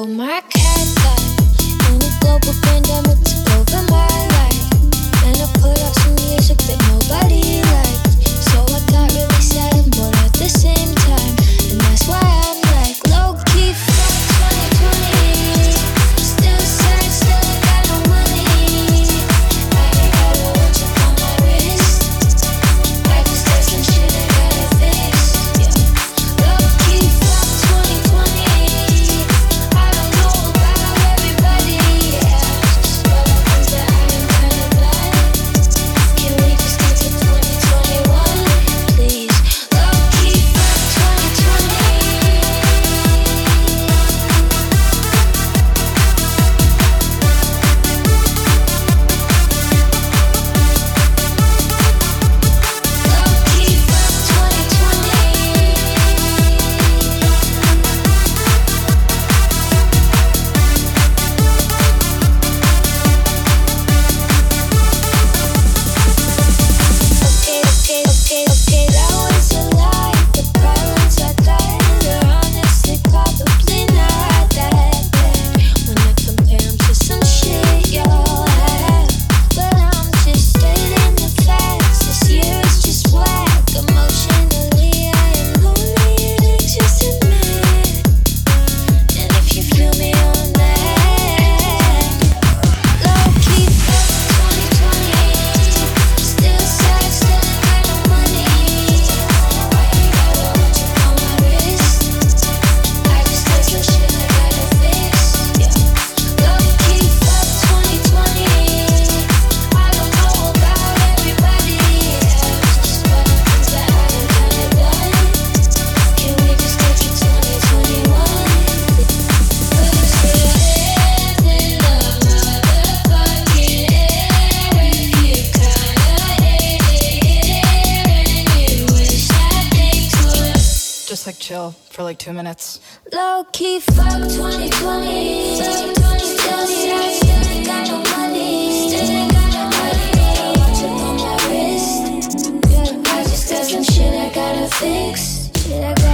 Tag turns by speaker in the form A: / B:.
A: Oh, my cat died in a global pandemic took over my life. And I put out some music that nobody liked. So I got really sad and bored at the same time. And that's why I'm like low-key fuck 2020. Still sad, still ain't got no money. I ain't got a watch up on my wrist. I just got some shit I gotta fix. Yeah. Low-key fuck 2020. I don't know about everybody. Yeah. Just what happens that I am kinda blind. Can we just get to 2021, please? Low-key fuck 2020. Low-key fuck 2020. Okay, that was a lie. The problems I got are honestly probably not that bad when I compare them to some shit y'all have. But I'm just stating the facts. This year is just whack. Emotionally, I am lonely and anxious and mad. And if you feel me on that, low-key fuck 2020. Still sad, still ain't got no money. I ain't got a watch up on my wrist. I just got some shit I gotta fix. Yeah. Low-key fuck 2020. I don't know about everybody. Yeah. Just what happens that I am kinda blind. Can we just get to 2021? Lose your head in the motherfucking air if you kinda hate it and you wish that things would
B: Just like chill for like 2 minutes.
A: low-key fuck 2020. Still sad, still ain't got no money. Still ain't got no money. Got a watch up on my wrist. I just got some shit I gotta fix. Shit I gotta